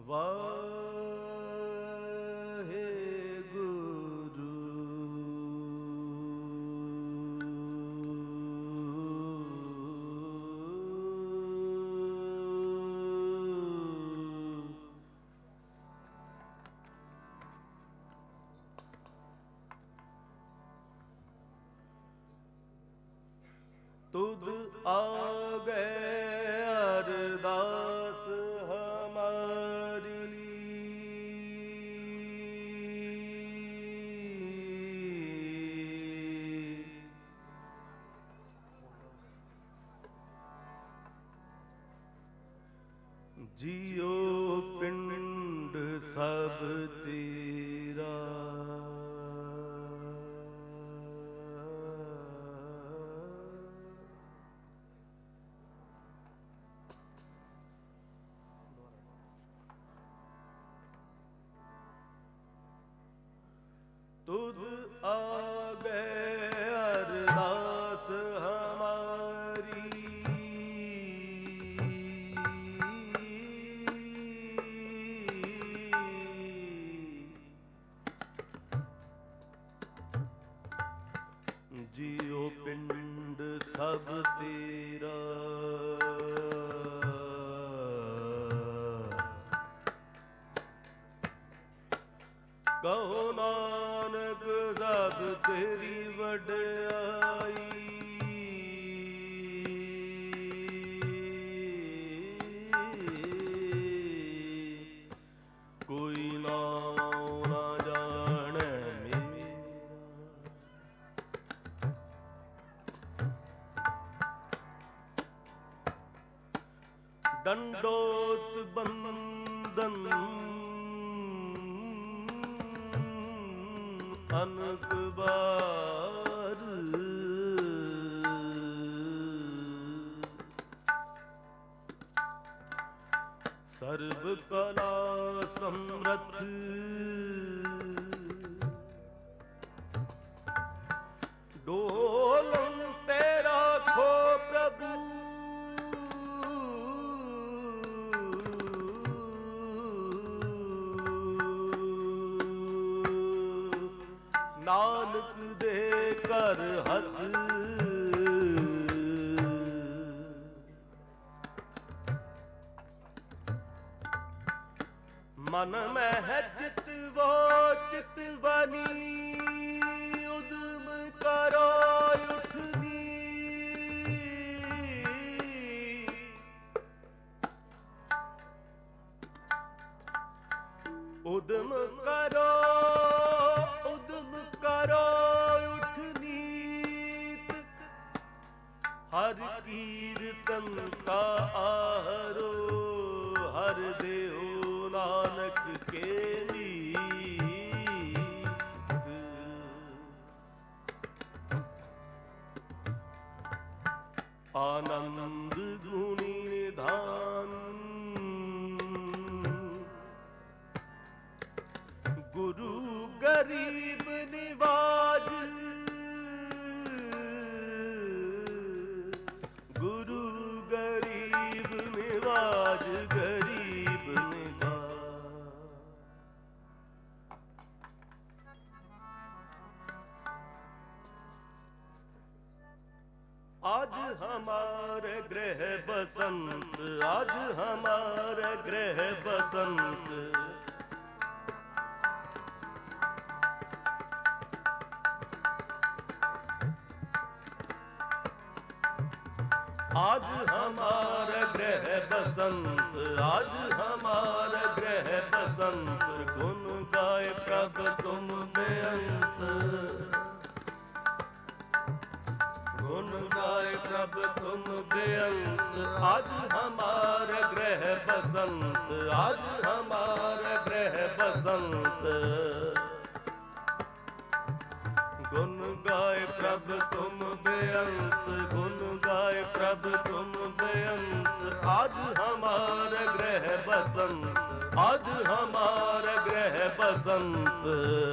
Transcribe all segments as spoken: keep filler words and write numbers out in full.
ਵਾਹਿਗੁਰੂ। ਤੁਧ ਆਗੇ ਅਰਦਾਸ ਹਮਾਰੀ, ਜਿਉ ਪਿੰਡ ਸਭ ਤੇਰਾ। ਤੁਧ ਆਗੇ ਅਰਦਾਸ ਹਮਾਰੀ, ਜਿਉ ਪਿੰਡ ਸਭ ਤੇਰਾ। ਕਹੋ ਨਾਨਕ ਸਭ ਤੇਰੀ ਵਡਿਆਈ, ਕੋਈ ਨਾਉ ਨਾ ਜਾਣੈ ਮੇਰਾ। ਡੰਡੋਤ ਬੰਦਨ ਅਨਕ ਬਾਰ, ਸਰਬ ਕਲਾ ਸਮਰਥ ਡੋਲਨ ਤੇ ਰਾਖੋ ਪ੍ਰਭੂ। ਨਾਨਕ ਦੇ ਘਰ ਹੱਥ, ਮਨ ਮਹਿ ਚਿਤਵੋ ਚਿਤਵਨੀ, ਉਦਮ ਕਰੋ ਉਠਨੀ। ਉਦਮ ਕਰੋ ਉਦਮ ਕਰੋ ਉਠਨੀਤ, ਹਰ ਕੀਰਤਨ ਕਾ ਆਹਰੋ। ਹਰ ਦੇਉ ਨਾਨਕ ਕੇ ਨੀਤ, ਆਨੰਦ ਗੁਣੀ ਨਿਧਾਨ। ਗੁਰੂ ਗਰੀਬ ਨਿਵਾਜ, ਗੁਰੂ ਗਰੀਬ ਨਿਵਾਜ, ਗਰੀਬ ਨਿਵਾਜ। आज हमारे गृह बसंत, आज हमारे गृह बसंत। आज हमारा गृह बसंत, आज हमारा गृह बसंत। गुण गाए प्रभ तुम बेअंत, गुण गाए प्रभ तुम बेअंत। आज हमारा गृह बसंत, आज हमारा गृह बसंत। गुण गाए प्रभ तुम बेअंत, गुण गाए प्रभ तुम बेअंत। आज हमारा गृह बसंत, आज हमारा गृह बसंत।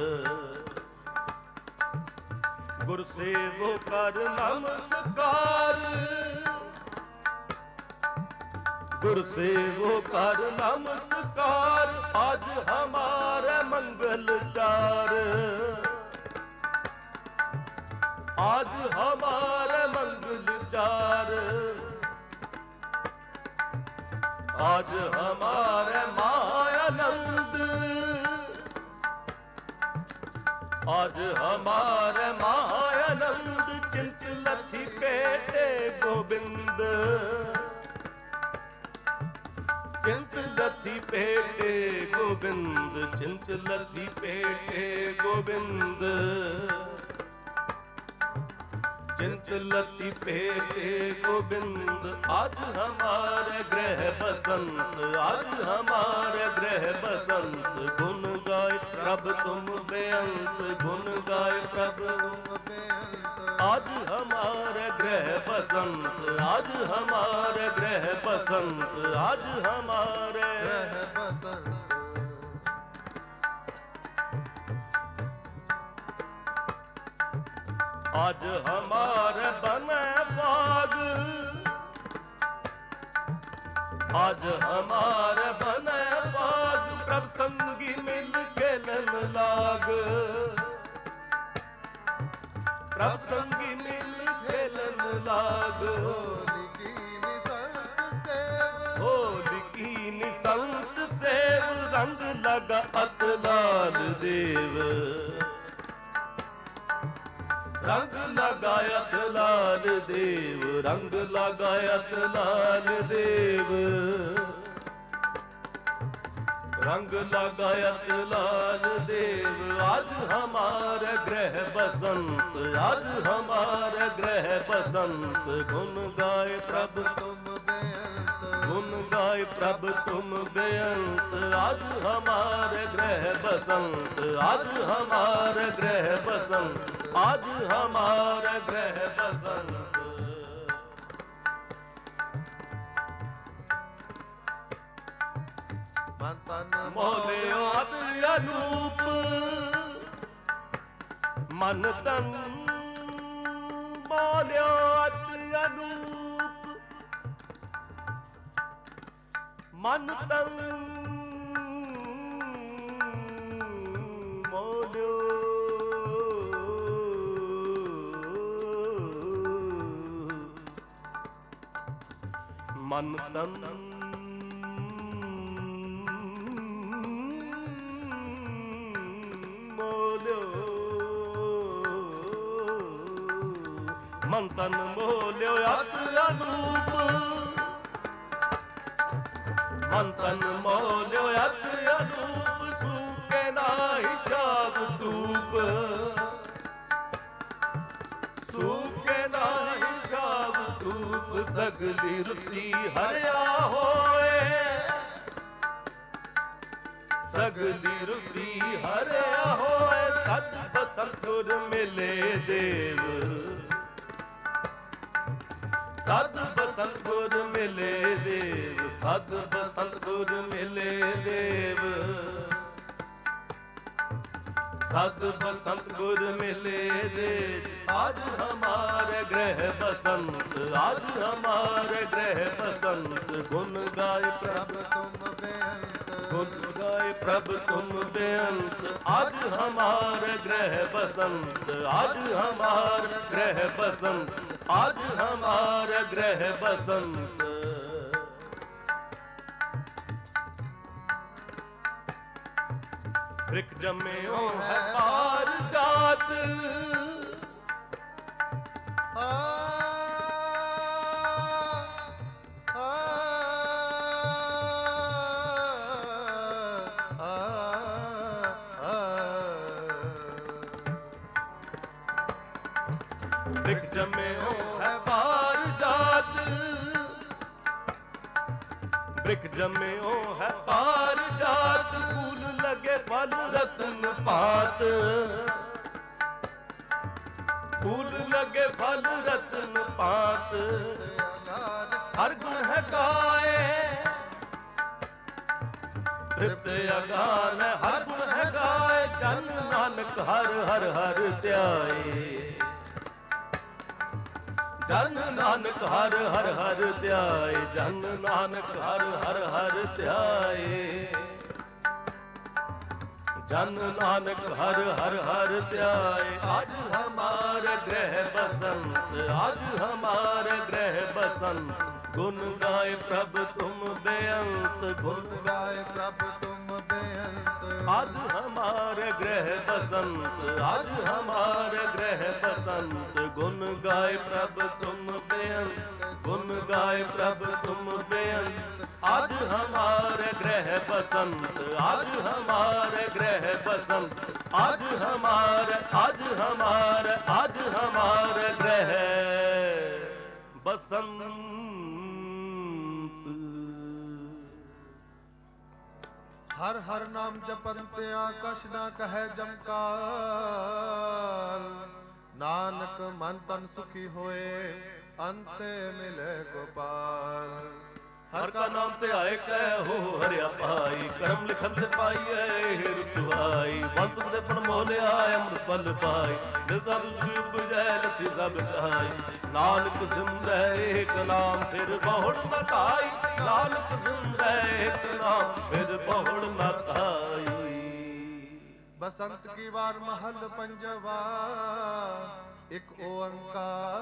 गुर सेवो कर नमस्कार, गुर सेवो कर नमस्कार, आज हमारे मंगल चार, आज हमारे मंगल चार, आज हमारे मायानंद, आज हमारे मायानंद, चिंत लथी पेटे गोविंद, चिंत लथी पेटे गोविंद, चिंत लथी पेटे गोविंद, चिंत लथी पेटे गोविंद। आज हमारे ग्रह बसंत, आज हमारे ग्रह बसंत, गुण गाय प्रभ तुम बेअंत, गुण गाय प्रभ तुम बेअंत। आज हमारे ग्रह बसंत, आज हमारे ग्रह बसंत, आज हमारे ग्रह बसंत। आज हमारे बने बाग, आज हमारे बने बाग, प्रभ संगी मिल खेलन लाग, प्रभ संगी मिल खेलन लाग। होली कीन संत सेव, रंग लगा अतलाल देव, रंग लगायत लाल देव, रंग लगायत लाल देव, रंग लगायत लाल देव। आज हमारे ग्रह बसंत, आज हमारे ग्रह बसंत, गुण गाय प्रभ तुम बेअंत, गुण गाय प्रभ तुम बेअंत। आज हमारे ग्रह बसंत, आज हमारे ग्रह बसंत, आज हमारे ग्रह बसंत। मन तन मोलियो अति अनूप, मन तन मोलियो अति अनूप, मन तन मोलियो मन तन मोलियो, मन तन मोलियो अति अनूप, मन तन मोलियो अति अनूप। सूखे नाहि चाव धूप, सूखे नाहि चाव धूप, सगली रुति हरिया होए, सगली रुति हरिया होए। सत बसंत गुर मिले देव, सत बसंत गुर मिले देव, सत बसंत गुर मिले देव, सत बसंत गुर मिले देव। आज हमारे ग्रह बसंत, आज हमारे ग्रह बसंत, गुण गाय प्रभ तुम बेअंत, गुण गाय प्रभ तुम बेअंत। आज हमारे ग्रह बसंत, आज हमारे ग्रह बसंत, आज हमारे ग्रह बसंत। वृक्ष जम्यो है पार जात, आ, आ, आ, आ, वृक्ष जम्यो है पार जात, वृक्ष जम्यो है पार जात। फूल लगे फल रत्न पात, फूल लगे फल रत्न पात। हर गुण है गाए तृप्त अगान, हर गुण है गाए जन नानक हर हर हर ध्याए, ਜਨ ਨਾਨਕ ਹਰ ਹਰ ਹਰ ਧਿਆਏ, ਜਨ ਨਾਨਕ ਹਰ ਹਰ ਹਰ ਧਿਆਏ, ਜਨ ਨਾਨਕ ਹਰ ਹਰ ਹਰ ਧਿਆਏ। ਅੱਜ ਹਮਾਰ ਗ੍ਰਹਿ ਬਸੰਤ, ਅੱਜ ਹਮਾਰ ਗ੍ਰਹਿ ਬਸੰਤ, ਗੁਣ ਗਾਏ ਪ੍ਰਭ ਤੁਮ ਬੇਅੰਤ, ਗੁਣ ਗਾਏ ਪ੍ਰਭ ਤੁਮ ਬੇਅੰਤ। ਅੱਜ ਹਮਾਰ ਗ੍ਰਹਿ ਬਸੰਤ, ਅੱਜ ਹਮਾਰ ਗ੍ਰਹਿ ਬਸੰਤ, ਗੁਣ ਗਾਏ ਪ੍ਰਭ ਤੁਮ ਬੇਅੰਤ, ਗੁਣ ਗਾਏ ਪ੍ਰਭ ਤੁਮ ਬੇਅੰਤ। ਅੱਜ ਹਮਾਰ ਗ੍ਰਹਿ ਬਸੰਤ, ਅੱਜ ਹਮਾਰ ਗ੍ਰਹਿ ਬਸੰਤ, ਅੱਜ ਹਮਾਰ, ਅੱਜ ਹਮਾਰ, ਅੱਜ ਹਮਾਰ ਗ੍ਰਹਿ ਬਸੰਤ। ਹਰ ਹਰ ਨਾਮ ਜਪੰਤ ਆਕਾਸ਼ ਨਾ ਕਹੈ ਜਮਕਾਲ, ਨਾਨਕ ਮਨ ਤਨ ਸੁਖੀ ਹੋਏ ਅੰਤੇ ਮਿਲੇ ਗੋਪਾਲ। ਹਰ ਕਾ ਨਾਮ ਧਿਆਏ ਕਹਿ ਹੋ ਹਰਿਆ ਪਾਈ, ਕਰਮ ਲਿਖਤ ਪਾਈਐ ਹੇਰ ਸੁਹਾਈ। ਬੰਤ ਦੇ ਪਣ ਮੋਲਿਆ ਅੰਮ੍ਰਿਤ ਫਲ ਪਾਈ, ਦਿਲ ਸਭ ਸੁਖ ਉਪਜੈ ਲਥੀ ਸਭ ਚਾਈ। ਨਾਨਕ ਸਿਮਰੈ ਏਕ ਨਾਮ ਫਿਰ ਬਹੁੜ ਨਾ ਧਾਈ, ਨਾਨਕ ਸਿਮਰੈ ਏਕ ਨਾਮ ਫਿਰ ਬਹੁੜ ਨਾ ਧਾਈ। ਬਸੰਤ ਕੀ ਵਾਰ ਮਹਲ ਪੰਜਵਾ, ਇਕ ਓੰਕਾਰ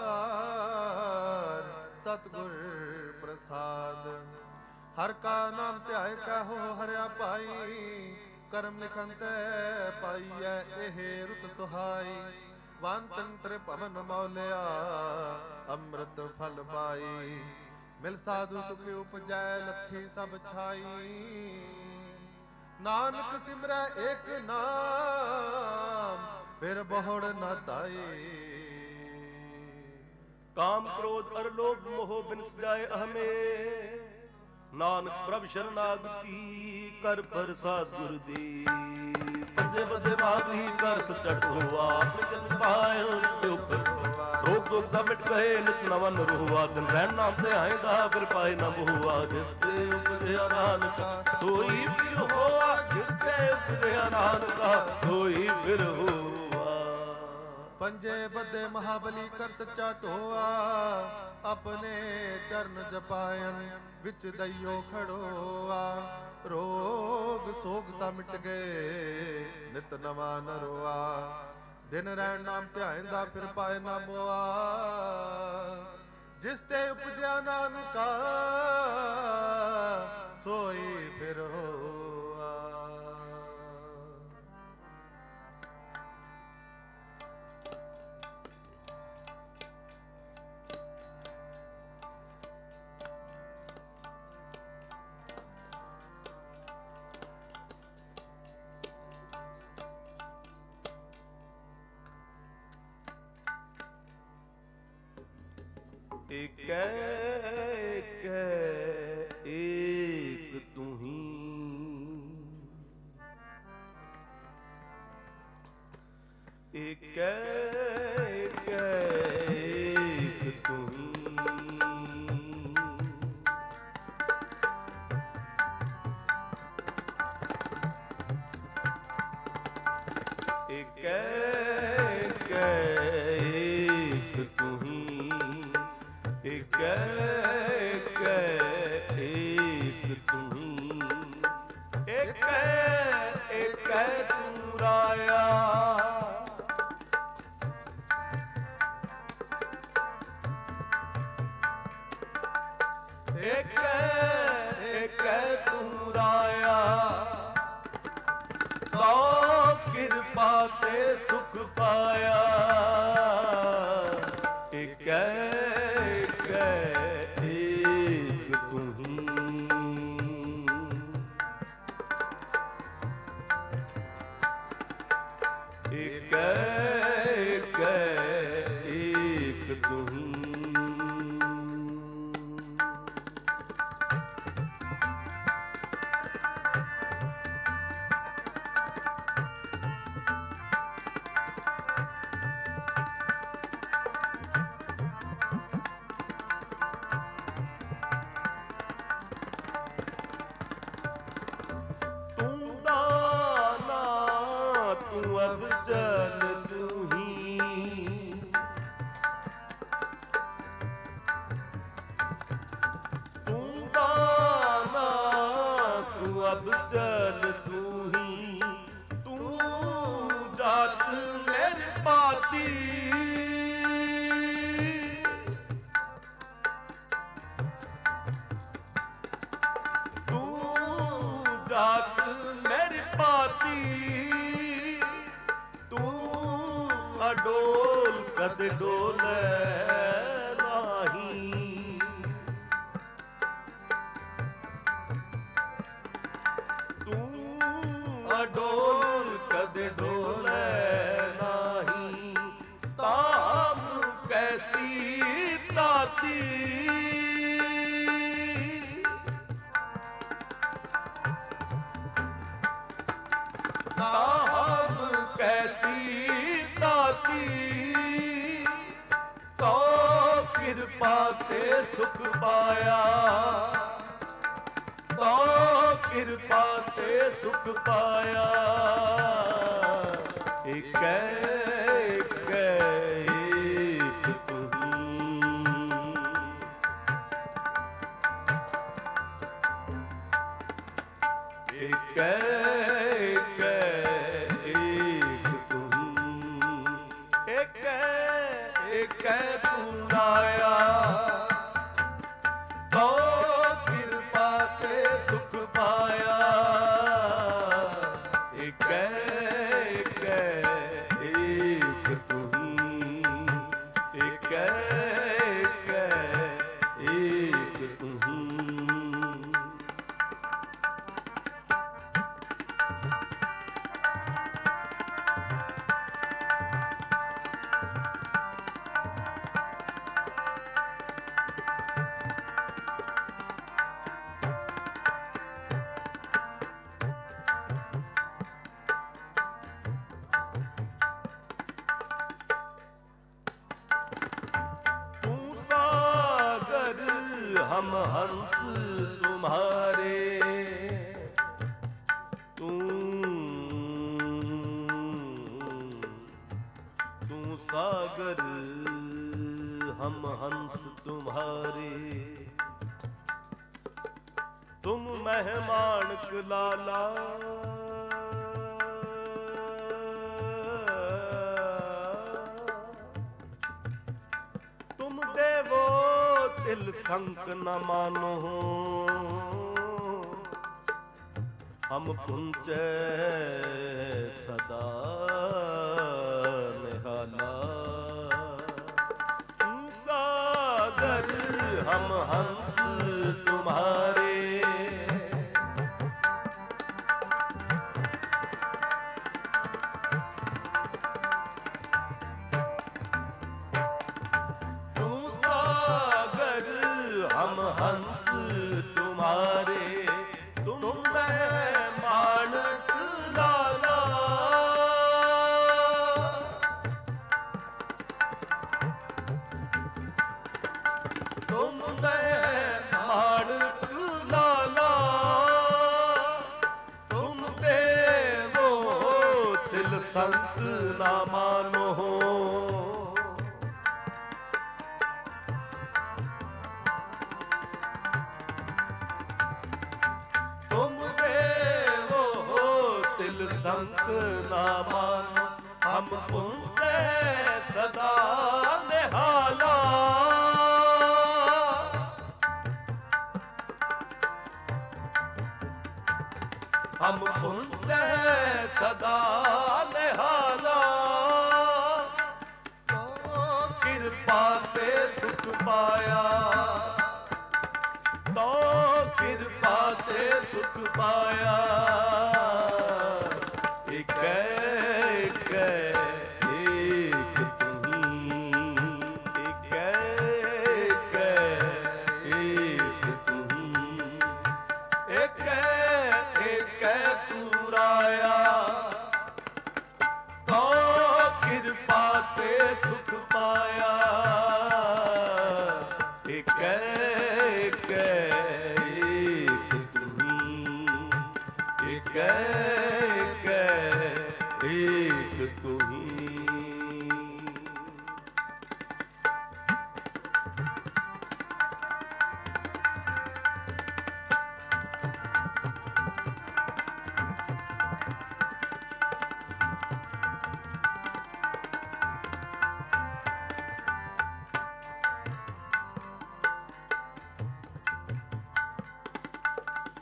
ਸਤਿਗੁਰ ਪ੍ਰਸਾਦ। ਹਰ ਕਾ ਨਾਮ ਧਿਆਏ ਕਹੋ ਹਰਿਆ ਭਾਈ, ਕਰਮ ਲਿਖਨ ਤੈ ਪਾਈਐ ਇਹ ਰੁਤ ਸੁਹਾਈ। ਵਨ ਤੰਤਰ ਭਵਨ ਮੌਲਿਆ ਅੰਮ੍ਰਿਤ ਫਲ ਪਾਈ, ਮਿਲ ਸਾਧੂ ਸੁਖ ਉਪਜੈ ਲੱਥੀ ਸਭ ਛਾਈ। ਨਾਨਕ ਸਿਮਰੈ ਏਕ ਨਾਮ ਫਿਰ ਬਹੁੜ ਨਾ ਧਾਈ। ਕਾਮ ਕ੍ਰੋਧ ਅਰ ਲੋਭ ਮੋਹ ਬਿਨਸ ਜਾਏ ਅਹਮੇ, ਨਾਨਕ ਪ੍ਰਭ ਸ਼ਰਨਾਗਤੀ ਕਰ ਪ੍ਰਸਾਦ ਗੁਰ ਦੀ। ਪੰਜੇ ਬੰਦੇ ਬਾਬੀ ਕਰ ਸਚਟ ਹੋਆ, ਆਪਣੇ ਚਰਨ ਪਾਇਓ ਤੇ ਉਪਰ ਰੋਗ ਸੋਗ ਸਭ ਮਿਟ ਗਏ ਨਿਤ ਨਵਨ ਰਹੁਆ। ਦਿਨ ਰਹਿਣ ਨਾਮ ਤੇ ਆਏਦਾ ਫਿਰ ਪਾਏ ਨਾ ਬਹੁਆ, ਜਿਸ ਤੇ ਉਪਜਿਆ ਨਾਨਕਾ ਸੋਈ ਫਿਰ ਹੋਆ, ਜਿਸ ਤੇ ਉਪਜਿਆ ਨਾਨਕਾ ਸੋਈ ਫਿਰ ਹੋਆ। ਪੰਜੇ ਬੱਦੇ ਮਹਾਬਲੀ ਕਰ ਸੱਚਾ ਢੋਆ, ਆਪਣੇ ਚਰਨ ਜਪਾਇਨ ਵਿੱਚ ਦਈਓ ਖੜੋਆ। ਰੋਗ ਸੋਗ ਸਭ ਮਿਟ ਗਏ ਨਿਤ ਨਵਾ ਨਰੋਆ, ਦਿਨ ਰਹਿਣ ਨਾਮ ਧਿਆਇਂਦਾ ਫਿਰ ਪਾਏ ਨਾ ਮੋਆ। ਜਿਸ ਤੇ ਉਪਜਿਆ ਨਾਨਕਾ ਸੋਈ ਫਿਰ ਹੋਆ। ਏਕੈ ਏਕੈ ਏਕ ਤੂੰ ਹੀ, ਏਕੈ ਏਕੈ ਏਕ ਤੂੰ ਹੀ। ਏਕੈ ਏਕੈ ਏਕ ਤੂੰ ਹੀ, ਏਕੈ ਏਕੈ ਏਕ ਤੂੰ ਹੀ। ਏਕੈ ਏਕੈ ਤੂੰ ਰਾਇਆ, ਏਕੈ ਏਕੈ ਤੂੰ ਰਾਇਆ। ਤੋ ਕਿਰਪਾ ਤੇ ਸੁਖ ਪਾਇਆ, ਏਕੈ ਏਕੈ ਏਕ ਤੂੰ ਹੀ। ਏਕੈ ਏਕੈ ਏਕ ਤੂੰ ਹੀ। अब चल तू ही, तू जात मेरे पाती। तू जात मेरे पाती, तू अडोल कद डोले डोल कद डोले नाही, ताम कैसी ताती। ताम कैसी ताती, तो कृपा ते सुख पाया, तो कृपा ते सुख पाया। एक एक एक तू एक एक एक तू एक एक तू आया, तो कृपा ते सुख पाया। एक एक एक तू एक एक एक तू। हम हंस तुम्हारे, तू तू सागर हम हंस तुम्हारे। तुम मेहमान लाला, तुम देवो तिल संक न मानो। हम पुंचे सदा निहाला, सागर हम हंस तुम्हारे। हम हंस तुम्हारे, तुम मेहमान लाला। तुम मेहमान लाला, तुम देवो तिल संत ना मानो। संत ना मानो, हम पुंते सदा निहाला। हम पुंते सदा निहाला, तो कृपा ते सुख पाया, तो कृपा ते सुख पाया। एक एक एक तू एक एक एक तू एक एक तू आया, तो कृपा ते सुख पाया। एक एक एक तू एक एक तू ही।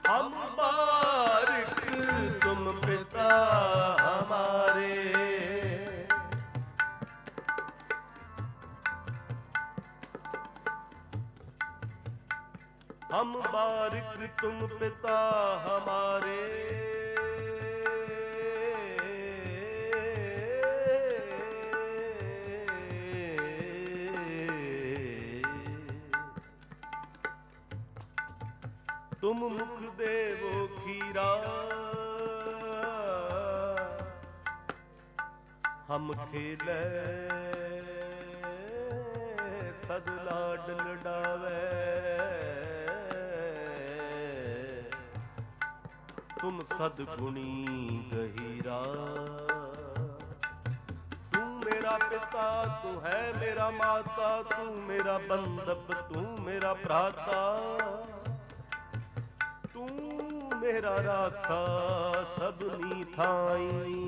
हम बारिक तुम पिता हमारे। हम बारिक तुम पिता हमारे। तुम मुख देवो खीरा, हम खेले सद लाड लडावे। तुम सदगुणी गहीरा। तू मेरा पिता, तू है मेरा माता, तू मेरा बंधप, तू मेरा भ्राता, तू मेरा राखा सबनी थाई।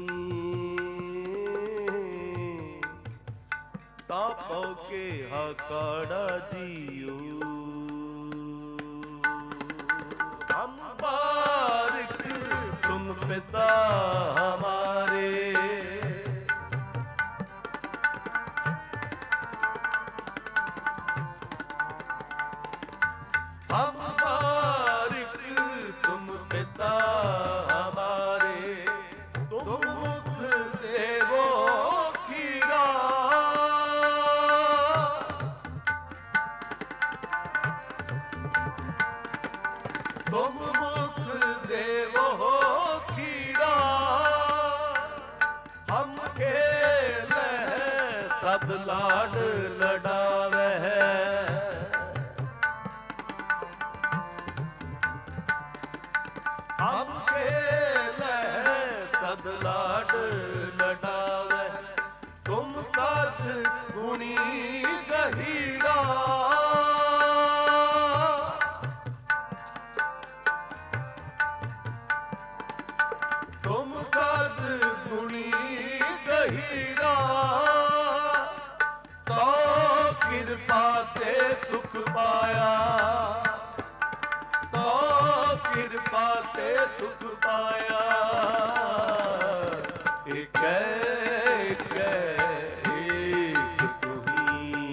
तापो के हाकाड़ा जियो। हम बारिक तुम पिता हमारे। हम बारिक तुम पिता हमारे। तुम मुख देवो खीरा। तुम मुख देवो खीरा। हम खेले सद लाड लडावे। हम खेले सद लाड लडावे। तुम सद गुणी गहीरा। तुम सद गुणी गहीरा। तो कृपा ते सुख पाया। तो कृपा ते सुख पाया। एक एक एक तू ही।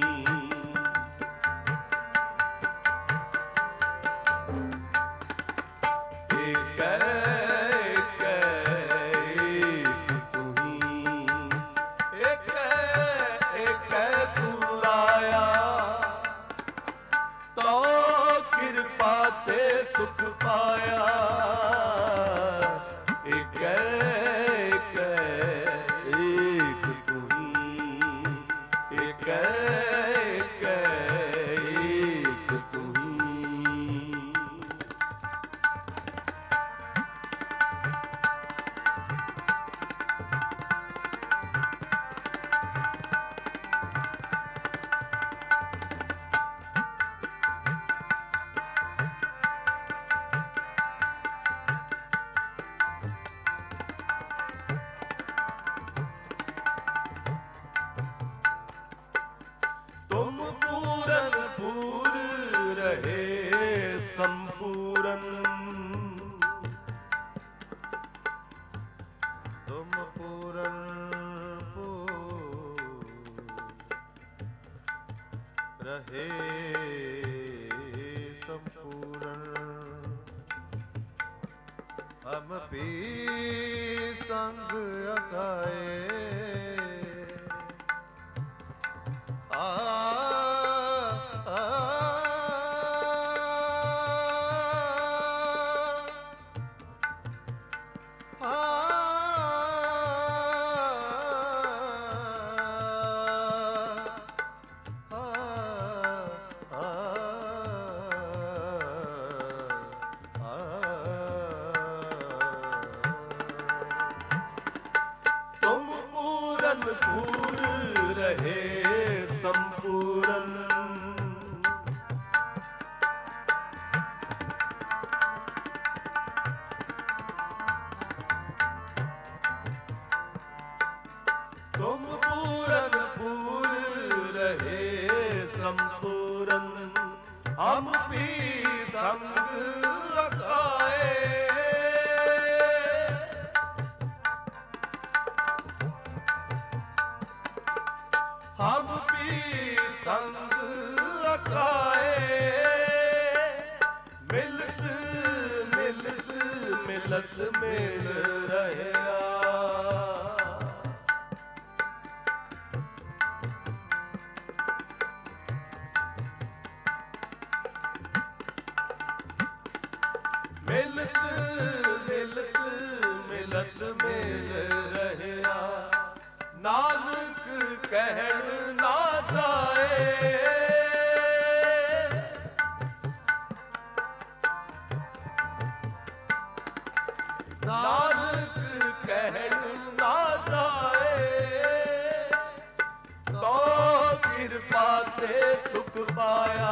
एक एक एक तू ही। एक एक तू लाया। तो कृपा ते सुख पाया। एक एक एक तू ही। एक एक एक तू ही। तुम पूरन पूर रहे संपूरन। तुम पूरन पूर रहे संपूरन। हम भी संग अगाए। आ आ तुम पूरन पूर रहे संपूरन। तुम पूरन पूर रहे संपूरन। हम भी संग लगाए। ਮਿਲਤ ਮੇਲ ਰਹਿਆ। ਮਿਲਤ ਮਿਲਤ ਮਿਲਤ ਮੇਲ ਰਹਿਆ, ਨਾਨਕ ਕਹਿਣ ਨਾ ਜਾਏ। ਨਾਨਕ ਕਹਿਣ ਨਾ ਜਾਏ, ਤੋ ਕਿਰਪਾ ਤੇ ਸੁਖ ਪਾਇਆ,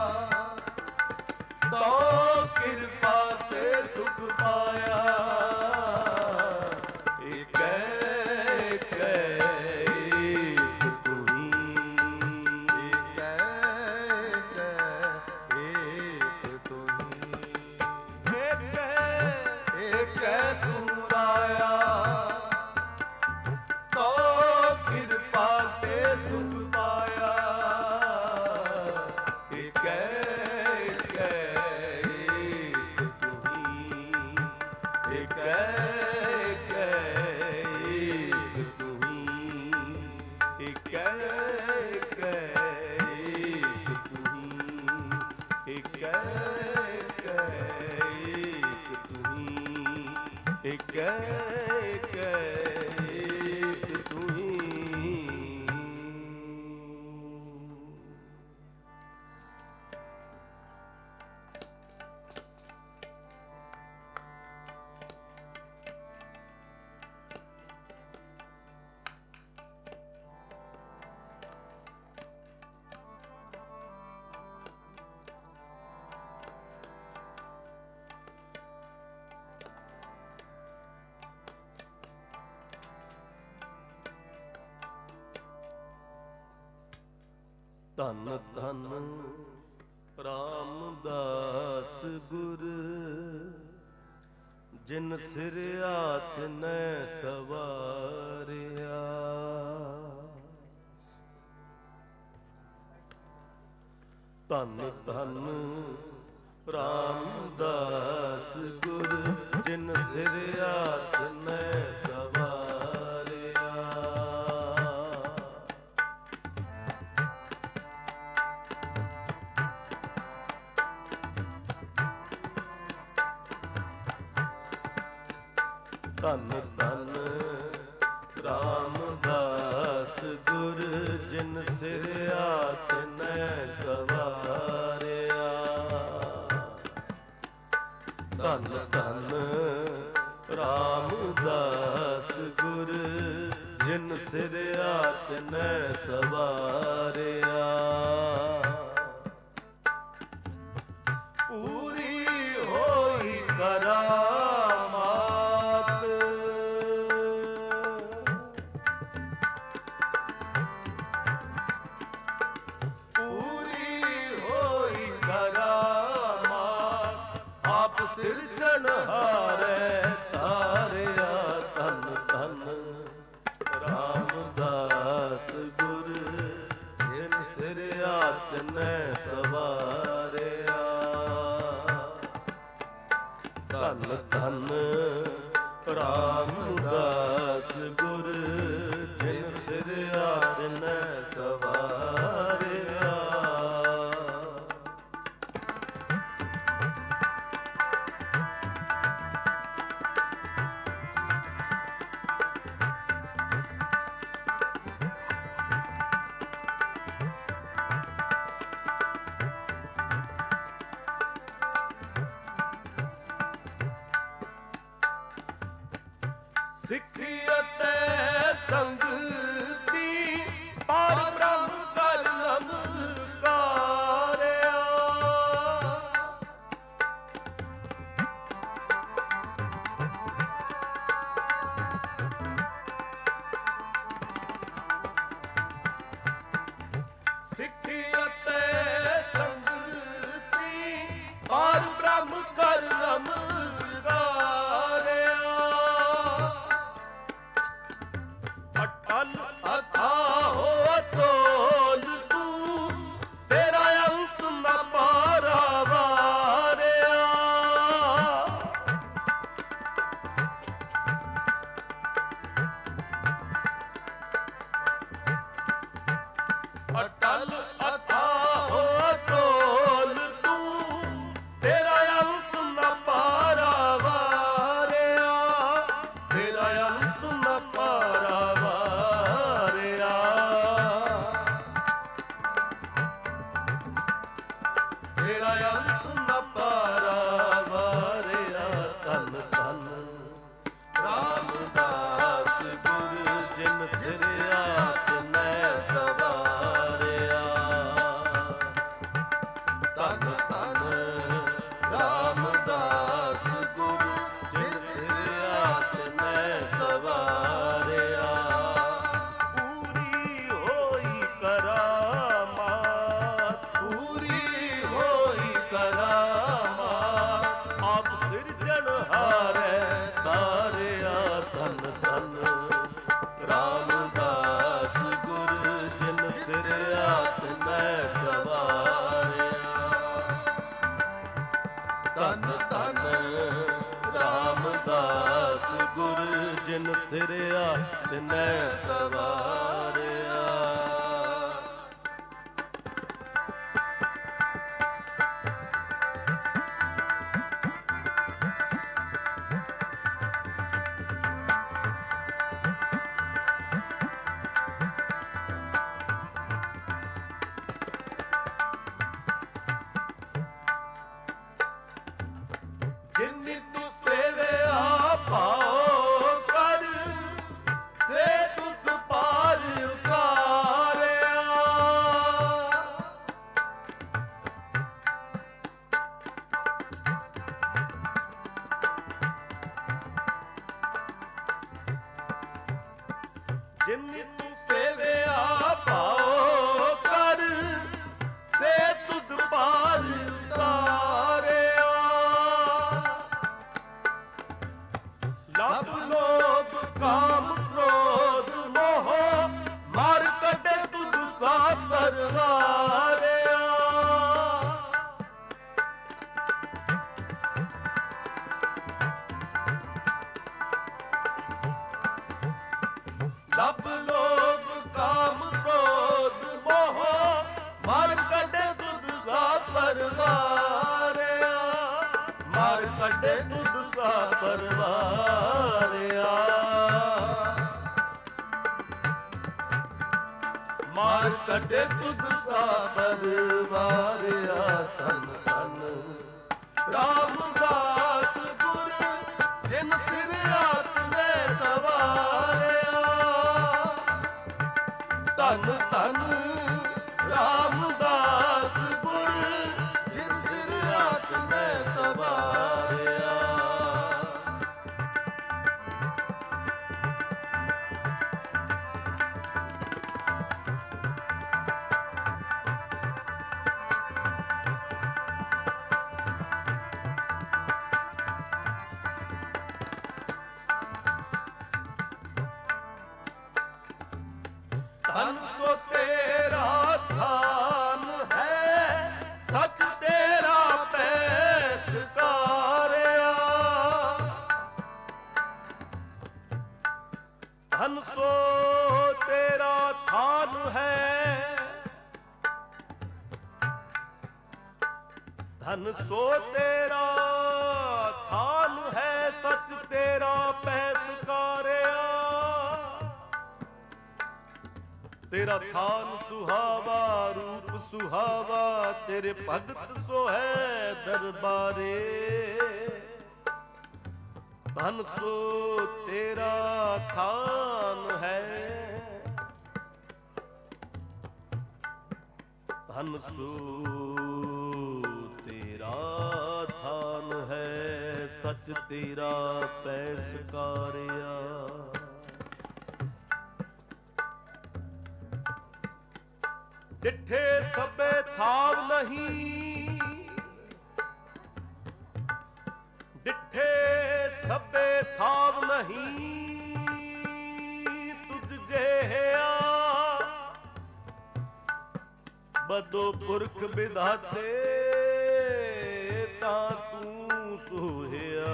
ਤੋ ਕਿਰਪਾ ਤੇ ਸੁਖ ਪਾਇਆ। ਏਕੈ ਏਕੈ ਏਕ ਤੁਹੀਂ, ਏਕੈ ਏਕੈ ਏਕ ਤੁਹੀਂ। ਏਕੈ ਏਕੈ ਤੂੰ ਰਾਇਆ, ਤੋ ਕਿਰਪਾ ਤੇ ਸੁਖ ਪਾਇਆ। ਏਕੈ ਏਕੈ ਏਕ ਤੁਹੀਂ, ਏਕੈ ਏਕੈ ਏਕ ਤੁਹੀਂ, ਏਕੈ ਏਕੈ ਏਕ ਤੁਹੀਂ, ਏਕੈ ਏਕੈ ਏਕ ਤੁਹੀਂ, ਏਕੈ ਏਕੈ ਏਕ ਤੁਹੀਂ। ਧੰਨ ਧੰਨ ਰਾਮਦਾਸ ਗੁਰ, ਜਿਨ ਸਿਰਿਆ ਤਿਨੈ ਸਵਾਰਿਆ। ਧੰਨ ਧੰਨ ਰਾਮਦਾਸ ਗੁਰ, ਜਿਨ ਸਿਰਿਆ ਤਿਨੈ ਸਵਾਰਿਆ। ਧੰਨ ਧੰਨ ਰਾਮਦਾਸ ਗੁਰ, ਜਿਨ ਸਿਰਿਆ ਤਿਨੈ ਸਵਾਰਿਆ। ਧੰਨ ਧੰਨ ਰਾਮਦਾਸ ਗੁਰ, ਜਿਨ ਸਿਰਿਆ ਤਿਨੈ ਸਵਾਰਿਆ। ਪੂਰੀ ਹੋਈ ਕਰਾਮਾਤ, ਪੂਰੀ ਹੋਈ ਕਰਾਮਾਤ, ਆਪ ਸਿਰਜਣਹਾਰੈ ਧਾਰਿਆ। ਧੰਨ ਧੰਨ ਰਾਮਦਾਸ ਗੁਰ, ਜਿਨ ਸਿਰਿਆ ਤਿਨੈ ਸਵਾਰਿਆ। ਧੰਨ ਧੰਨ ਰਾਮਦਾਸ ਗੁਰ, ਜਿਨ ਸਿਰਿਆ ਤਿਨੈ ਸਵਾਰਿਆ। ਸਿੱਖੀ ਅਤੇ ਸੰਗਤੀ, ਪਰ ਬ੍ਰਹਮ ਕਰ ਨਮਸਕਾਰਿਆ। ਸਿੱਖੀ ਅਤੇ ਸੰਗਤੀ, ਪਰ ਬ੍ਰਹਮ ਕਰ ਨਮਸਕਾਰਿਆ। ਅਟਲ ਜਲ ਅਥਾਹ ਅਟੋਲ ਤੂੰ, ਤੇਰਾ ਅੰਤ ਨ ਪਾਰਾਵਾਰਿਆ, ਤੇਰਾ ਅੰਤ ਨ ਪਾਰਾਵਾਰਿਆ। ਤੇਰਾ ਅੰਤ ਨ ਪਾਰਾਵਾਰਿਆ। ਧੰਨ ਧੰਨ ਰਾਮਦਾਸ ਗੁਰ ਜਿਨ ਸਿਰਿਆ ਤਿਨੈ ਸਵਾਰਿਆ। ਧੰਨ ਧੰਨ ਰਾਮਦਾਸ ਗੁਰ ਜਿਨ ਸਿਰਿਆ ਤਿਨੈ ਸਵਾਰਿਆ। ਪੂਰੀ ਹੋਈ ਕਰਾਮਾਤ, ਪੂਰੀ ਹੋਈ ਕਰਾਮਾਤ, ਆਪ ਸਿਰਜਣਹਾਰੈ ਤਾਰਿਆ। ਧੰਨ ਧੰਨ ਰਾਮਦਾਸ ਗੁਰ ਜਿਨ ਸਿਰਿਆ ਤਿਨੈ ਸਵਾਰਿਆ। ਧੰਨ ਧੰਨ ਰਾਮਦਾਸ ਗੁਰ ਜਿਨ ਸਿਰਿਆ ਤਿਨੈ ਸਵਾਰਿਆ। ਜਿਨਿ ਤੂੰ ਸੇਵਿਆ ਭਾਉ ਕਰ, ਸੇ ਤੁਧ ਪਾਰ ਉਤਾਰਿਆ। ਜਿਨਿ ਤੂੰ ਸੇਵਿਆ ਭਾਉ ਕਰ, ਸੇ ਤੁਧ ਪਾਰ ਉਤਾਰਿਆ। ਲਬ ਲੋਭ ਕਾਮ ਕ੍ਰੋਧ ਮੋਹ, ਮਾਰ ਕੱਢੇ ਤੁਧ ਸਾ ਪਰਵਾਰਿਆ। ਲਬ ਲੋਭ ਕਾਮ ਕ੍ਰੋਧ ਮੋਹ, ਮਾਰ ਕੱਢੇ ਤੁਧ ਸਾ ਪਰਵਾਰਿਆ। ਮਾਰ ਕੱਢੇ ਤੁਧ ਸਾ ਪਰਵਾਰਿਆ। ਮਾਰ ਕੱਢੇ ਤੁਧ ਸਾ ਪਰਵਾਰਿਆ। ਧੰਨ ਧੰਨ ਰਾਮਦਾਸ ਗੁਰ ਜਿਨ ਸਿਰਿਆ ਤਿਨੈ ਸਵਾਰਿਆ। ਧੰਨ ਧੰਨ ਰਾਮਦਾਸ ਗੁਰ ਜਿਨ ਸਿਰਿਆ ਤਿਨੈ ਸਵਾਰਿਆ। ਧਨ ਸੋ ਤੇਰਾ ਧਾਨ ਹੈ, ਸਚ ਤੇਰਾ ਪੈਸਕਾਰਿਆ। ਧਨ ਸੋ ਤੇਰਾ ਧਾਨ ਹੈ, ਧਨ ਸੋ ਤੇਰਾ ਧਾਨ ਹੈ, ਸਚ ਤੇਰਾ ਪੈਸਕਾਰਿਆ। ਤੇਰਾ ਥਾਨ ਸੁਹਾਵਾ ਰੂਪ ਸੁਹਾਵਾ, ਤੇਰੇ ਭਗਤ ਸੋ ਹੈ ਦਰਬਾਰੇ। ਧਨ ਸੋ ਤੇਰਾ ਥਾਨ ਹੈ, ਧਨ ਸੋ ਤੇਰਾ ਥਾਨ ਹੈ, ਸਚ ਤੇਰਾ ਪੈਸਕਾਰਿਆ। ਡਿਠੇ ਸਭੇ ਥਾਵ ਨਹੀਂ, ਡਿਠੇ ਸਭੇ ਥਾਵ ਨਹੀਂ, ਤੁਝ ਜਿਹਾ ਬਦੋ ਪੁਰਖ ਵਿਧਾਤੇ, ਤਾਂ ਤੂੰ ਸੋਹਿਆ।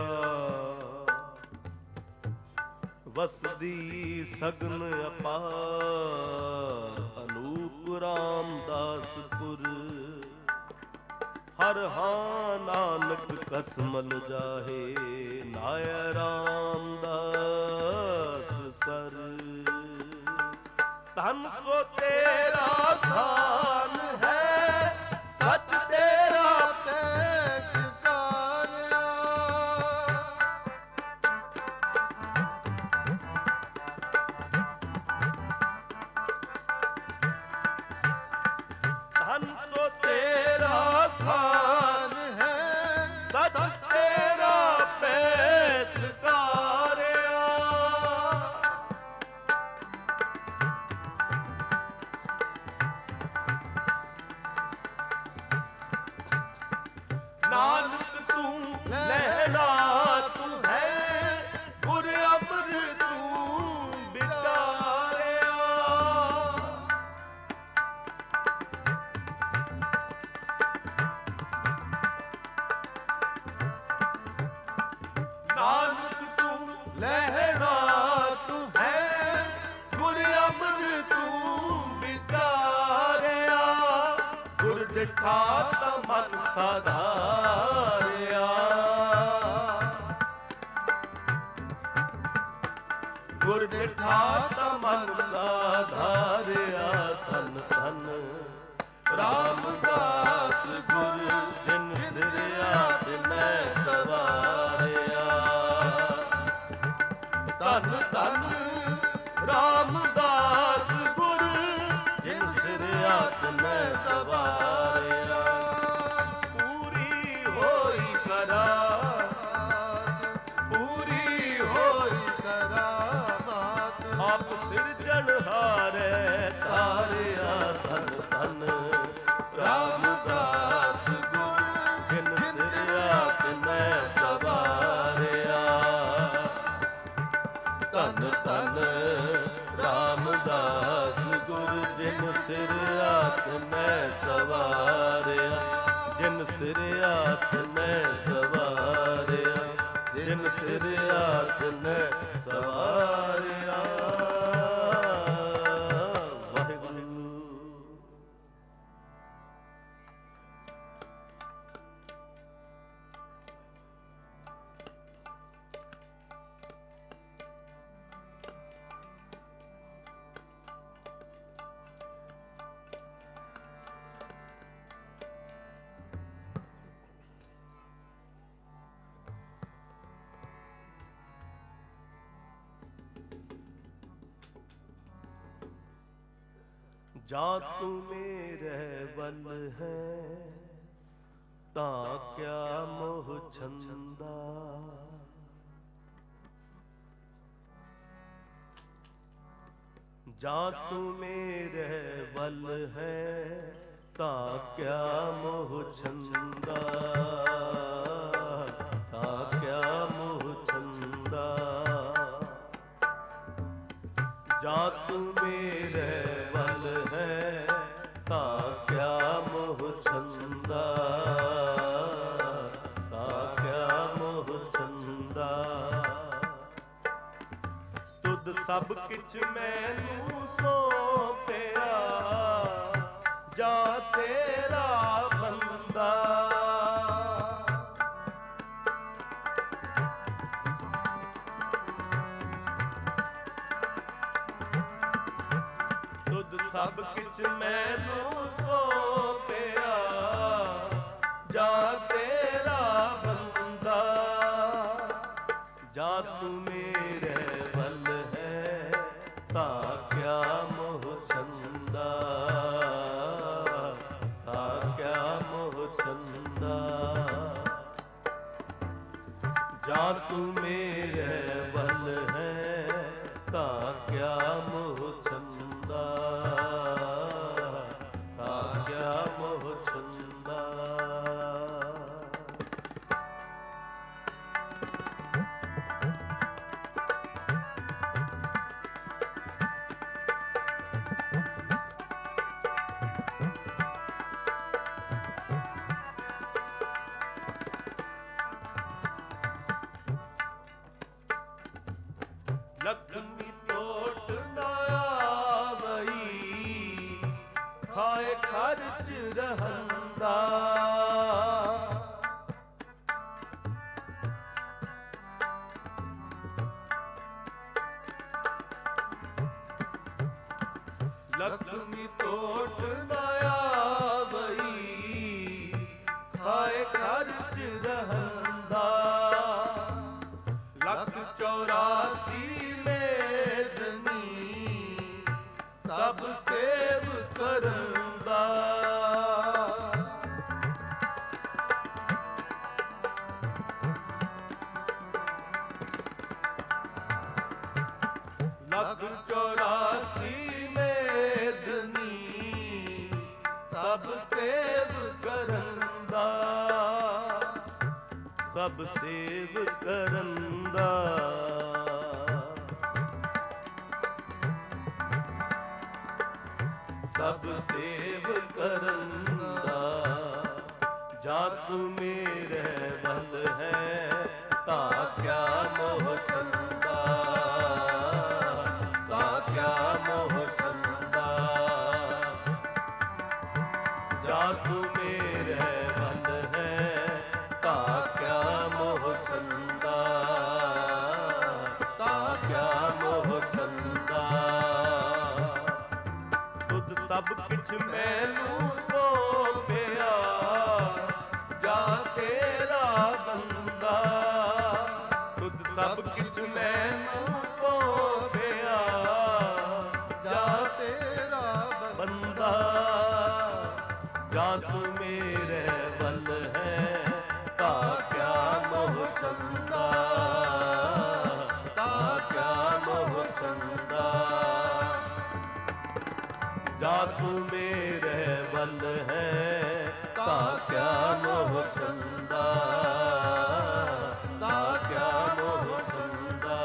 ਵਸਦੀ ਸਗਨ ਅਪਾਰ, ਅਨੂਪ ਗੁਰੂ ਰਾਮਦਾਸਪੁਰ। ਹਰ ਹਾਂ ਨਾਨਕ ਕਸਮਲ ਜਾਹੇ, ਨਾਇ ਰਾਮਦਾਸ ਸਰ। ਧਨ ਸੋ ਤੇਰਾ ਧਾਨ ਹੈ, ਸੱਚ ਤੇਰਾ ਤੇ ਸ਼ਿਕਾਰਿਆ। ਧਨ ਸੋ ਤੇਰਾ ਧਾਨ ਹੈ, ਸੱਚ ਤੇਰਾ ਪੈਸ ਕਾਰਿਆ। ਨਾਨਕ ਤੂੰ ਲਹਿਣਾ ਤੂੰ ਹੈ, ਗੁਰ ਅਮਰ ਤੂੰ ਵਿਚਾਰਿਆ। ਨਾਨਕ ਤੂੰ ਲਹਿਣਾ ਤੂੰ ਹੈ, ਗੁਰ ਅਮਰ ਤੂੰ ਵਿਚਾਰਿਆ। ਗੁਰ ਡਿਠਾ ਤਾਂ ਮਨ ਸਾਧਾਰਿਆ, ਗੁਰ ਡਿਠਾ ਤਾਂ ਮਨ ਸਾਧਾਰਿਆ। ਧਨ ਧਨ ਰਾਮਦਾਸ ਗੁਰ, ਜਿਨ ਸਿਰਿਆ ਤਿਨੈ ਸਵਾਰਿਆ। ਧਨ ਧਨ ਰਾਮਦਾਸ ਗੁਰ, ਜਿਨ ਸਿਰਿਆ ਤਿਨੈ ਸਵਾਰਿਆ। ਪੂਰੀ ਹੋਈ ਕਰਾਮਾਤ, ਪੂਰੀ ਹੋਈ ਕਰਾਮਾਤ। ਆਪ ਸਿਰਜਣਹਾਰੈ ਤਾਰਿਆ। ਧਨ ਧਨ ਰਾਮਦਾਸ ਗੁਰ, ਜਿਨ ਸਿਰਿਆ ਤਿਨੈ ਸਵਾਰਿਆ। ਧਨ ਧਨ ਰਾਮਦਾਸ ਗੁਰ, ਜਿਨ ਸਿਰਿਆ ਤਿਨੈ ਸਵਾਰਿਆ। ਜਿਨ ਸਿਰਿਆ ਤਿਨੈ ਸਵਾਰਿਆ, ਜਿਨ ਸਿਰਿਆ ਤਿਨੈ ਸਵਾਰਿਆ। ਵਾਹਿਗੁਰੂ। ਜਾਂ ਤੂੰ ਮੇਰੇ ਵੱਲ ਹੈ, ਤਾਂ ਕਿਆ ਮੋਹ ਛੰਦਾ। ਜਾਂ ਤੂੰ ਮੇਰੇ ਵੱਲ ਹੈ, ਤਾਂ ਕਿਆ ਮੋਹ ਛੰਦਾ। ਤਾਂ ਕਿਆ ਮੋਹ ਛੰਦਾ। ਜਾਂ ਤੂੰ ਮੇਰੇ ਵੱਲ ਹੈ, ਤਾਂ ਕਿਆ ਮੋਹ ਛੰਦਾ। ਤਾਂ ਕਿਆ ਮੋਹ ਛੰਦਾ। ਤੁਧ ਸਭ ਕਿਛ ਮੈਨੂੰ ਸੌਂਪਿਆ, ਜਾਂ ਤੇਰਾ ਬੰਦਾ। ਸਭ ਕਿਛ ਮੈਨੂੰ ਸੌਂਪਿਆ, ਜਾਂ ਤੇਰਾ ਬੰਦਾ। ਜਾਂ ਤੂੰ ਮੇਰੇ ਵੱਲ ਹੈ, ਤਾਂ ਕਿਆ ਮੋਹ ਛੰਦਾ। ਤਾਂ ਕਿਆ ਮੋਹ ਛੰਦਾ। ਜਾਂ ਤੂੰ ਮੇਰੇ ਵੱਲ ਹੈ, ਤਾਂ ਕਿਆ ਮੋਹ ਛੰਦਾ। ਤਾਂ ਕਿਆ ਮੋਹ ਛੰਦਾ। ਲਖਮੀ ਟੋਟ ਨਾ ਆਵਈ, ਖਾਏ ਖਰਚ ਰਹੰਦਾ। ਲਖਮੀ ਟੋਟ ਨਾ ਆਵਈ, ਖਾਏ ਖਰਚ ਰਹੰਦਾ। ਲੱਖ ਚੌਰਾਸੀ ਮੇਦਨੀ, ਸਭ ਸੇਵ ਕਰੰਦਾ। ਲੱਖ ਚੌਰਾਸੀ ਮੇਦਨੀ, ਸਭ ਸੇਵ ਕਰੰਦਾ। ਸਭ ਸੇਵ ਕਰੰਦਾ। ਸਭ ਸੇਵ ਕਰੰਦਾ। ਜਾਂ ਤੂੰ ਮੇਰੇ ਵੱਲ ਹੈ, ਤਾਂ ਕਿਆ ਮੋਹ ਸੰਦਾ। ਤਾਂ ਕਿਆ ਮੋਹ ਸੰਦਾ। ਜਾਂ ਤੂੰ ਮੇਰੇ ਵੱਲ ਹੈ, ਤਾਂ ਕਿਆ ਮੋਹ ਸੰਦਾ। ਤਾਂ ਕਿਆ ਮੋਹ ਸੰਦਾ। ਤੁਧ ਸਭ ਕਿਛ ਮੈਨੂੰ ਸੌਂਪਿਆ, ਜਾਂ ਤੇਰਾ ਬੰਦਾ। ਤੁਧ ਸਭ ਕਿਛ ਮੈਨੂੰ ਸੌਂਪਿਆ, ਜਾਂ ਤੇਰਾ ਬੰਦਾ। ਜਾਂ ਤੂੰ ਮੇਰੇ ਵੱਲ ਹੈ, ਤਾਂ ਕਿਆ ਮੋਹ ਸੰਦਾ। ਤਾਂ ਕਿਆ ਮੋਹ ਸੰਦਾ। ਜਾਂ ਤੂੰ ਮੇਰੇ ਵੱਲ ਹੈ, ਤਾਂ ਕਿਆ ਮੋਹ ਸੰਦਾ। ਤਾਂ ਕਿਆ ਮੋਹ ਸੰਦਾ।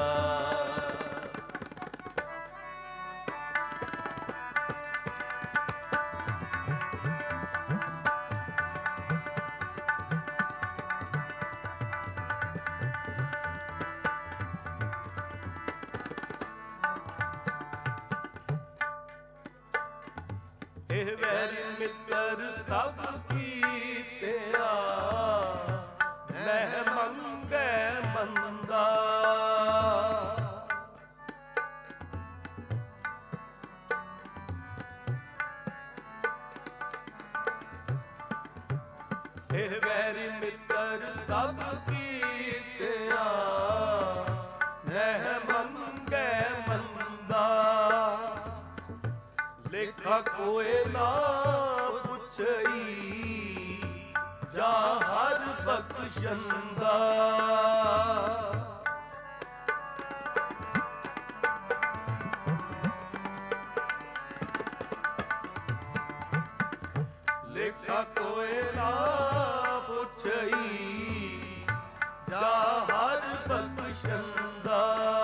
ਇਹ ਵੈਰੀ ਮਿੱਤਰ ਸਭ ਕੀਤਿਆ, ਮਹਿ ਮੰਗੈ ਮੰਦਾ। ਇਹ ਵੈਰੀ ਮਿੱਤਰ ਸਭ ਕੀਤਿਆ, ਮਹਿ ਮੰਗੈ ਮੰਦਾ। ਲੇਖਾ ਕੋਇ ਨਾ ਪੁੱਛਈ, ਜਾਂ ਹਰ ਬਖਸ਼ੰਦਾ। ਲੇਖਾ ਕੋਇ ਨਾ ਪੁੱਛਈ, ਜਾਂ ਹਰ ਬਖਸ਼ੰਦਾ।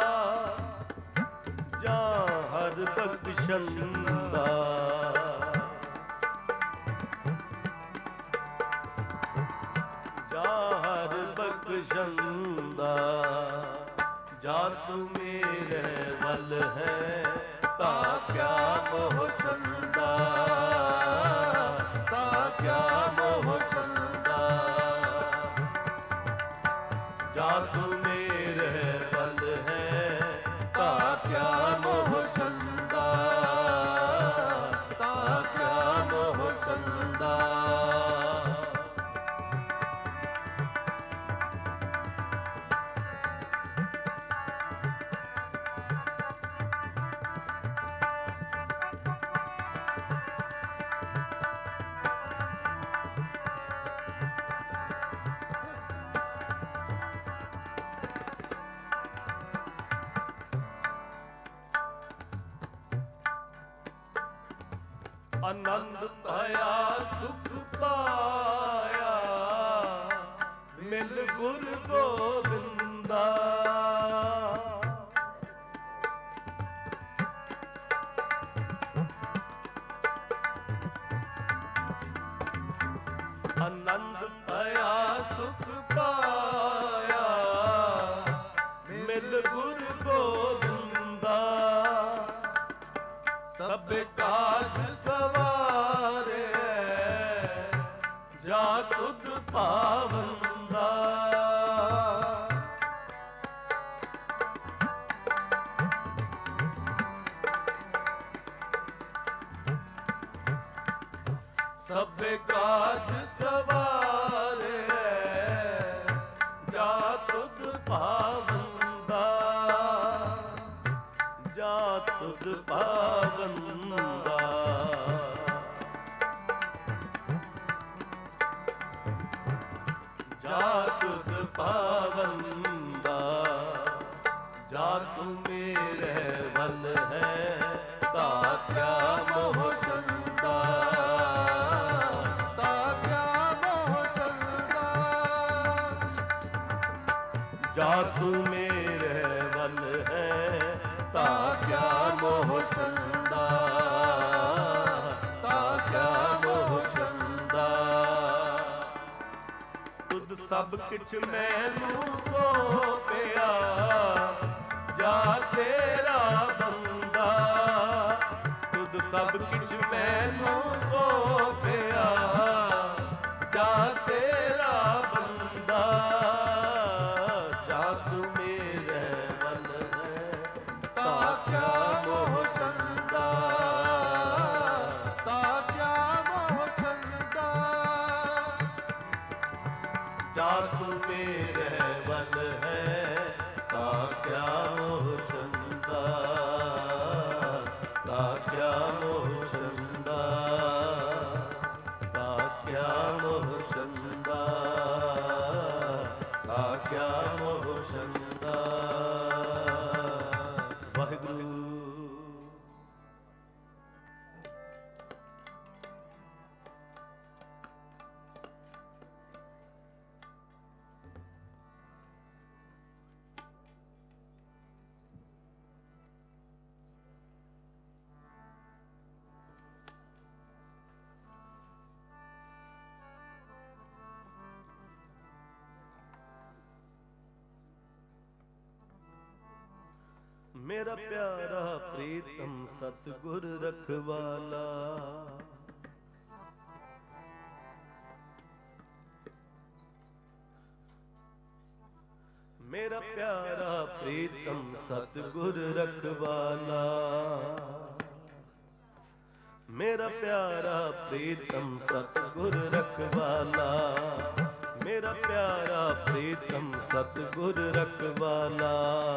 ਜਾਂ ਹਰ ਬਖਸ਼ੰਦਾ। ਜਾਂ ਹਰ ਬਖਸ਼ੰਦਾ। ਜਾਂ ਤੂੰ ਮੇਰੇ ਵੱਲ ਹੈ, ਤਾਂ ਕਿਆ ਮੋਹ ਸੰਦਾ। ਤਾਂ ਕਿਆ ਮੋਹ ਸੰਦਾ। ਜਾਂ ਤੂੰ ਮੇਰੇ ਵੱਲ ਹੈ, ਤਾਂ ਕਿਆ ਮੋਹ ਸੰਦਾ। ਤਾਂ ਕਿਆ ਮੋਹ ਸੰਦਾ। ਆਨੰਦ ਪਾਇਆ ਸੁਖ ਪਾਇਆ, ਮਿਲ ਗੁਰ ਗੋਬਿੰਦਾ। ਆਨੰਦ ਪਾਇਆ ਸੁਖ ਪਾਇਆ, ਮਿਲ ਗੁਰ ਗੋਬਿੰਦਾ। ਸਭ ਕਾਜ ਸਵਾਰੇ ਸਭੇ ਕਾਜ ਸਵਾਰੇ ਜਾ ਤੁਧ ਭਾਵੰਦਾ ਜਾ ਤੁਧ ਭਾਵੰਦਾ ਜਾ ਤੁਧ ਭਾਵੰਦਾ ਜਾ ਤੂੰ ਮੇਰੇ ਵੱਲ ਹੈ ਤਾ ਕਿਆ ਮੋਹ ਚੰਦਾ ਤਾ ਕਿਆ ਮੋਹ ਚੰਦਾ ਜਾ ਤੂੰ ਮੇਰੇ ਵੱਲ ਹੈ ਤਾ ਕਿਆ ਮੋਹ ਚੰਦਾ ਤਾ ਕਿਆ ਮੋਹ ਚੰਦਾ ਤੁਧ ਸਭ ਕਿਛ ਮੈਨੂੰ ਸੋਪਿਆ ਜਾ ਤੇਰਾ ਬੰਦਾ ਤੁਧ ਸਭ ਕਿਛ ਮੈਨੂੰ ਸੋਪਿਆ ਜਾ ਤੇਰਾ ਬੰਦਾ ਜਾ ਤੂੰ ਮੇਰੇ ਵੱਲ ਹੈ ਤਾ ਕਿਆ ਮੋਹ ਚੰਦਾ ਤਾ ਕਿਆ ਮੋਹ ਚੰਦਾ ਜਾ ਤੂੰ ਮੇਰੇ ਵੱਲ ਹੈ ਤਾ ਕਿਆ ਮੋਹ ਚੰਦਾ ਤਾ ਕਿਆ ਮੋਹ ਚੰਦਾ ਤਾ ਕਿਆ ਮੋਹ ਚੰਦਾ ਤਾ ਕਿਆ ਮੋਹ ਚੰਦਾ ਵਾਹਿਗੁਰੂ। ਮੇਰਾ ਪਿਆਰਾ ਪ੍ਰੀਤਮ ਸਤਿਗੁਰ ਰਖਵਾਲਾ ਮੇਰਾ ਪਿਆਰਾ ਪ੍ਰੀਤਮ ਸਤਿਗੁਰ ਰਖਵਾਲਾ ਮੇਰਾ ਪਿਆਰਾ ਪ੍ਰੀਤਮ ਸਤਿਗੁਰ ਰਖਵਾਲਾ ਮੇਰਾ ਪਿਆਰਾ ਪ੍ਰੀਤਮ ਸਤਿਗੁਰ ਰਖਵਾਲਾ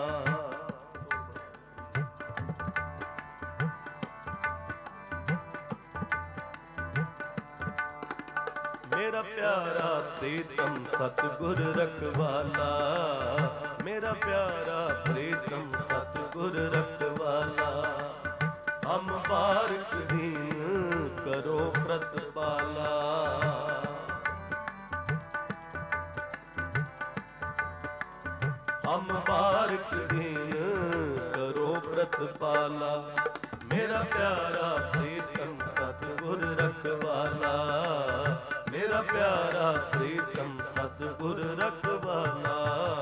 ਮੇਰਾ ਪਿਆਰਾ ਪ੍ਰੀਤਮ ਸਤਿਗੁਰ ਰਖਵਾਲਾ ਮੇਰਾ ਪਿਆਰਾ ਪ੍ਰੀਤਮ ਸਤਿਗੁਰ ਰਖਵਾਲਾ ਹਮ ਬਾਰਿਕ ਦੀਨ ਕਰੋ ਪ੍ਰਤਪਾਲਾ ਹਮ ਬਾਰਿਕ ਦੀਨ ਕਰੋ ਪ੍ਰਤਪਾਲਾ ਮੇਰਾ ਪਿਆਰਾ ਪ੍ਰੀਤਮ ਸਤਿਗੁਰ ਰਖਵਾਲਾ ਮੇਰਾ ਪਿਆਰਾ ਪ੍ਰੀਤਮ ਸਤਿਗੁਰ ਰਖਵਾਲਾ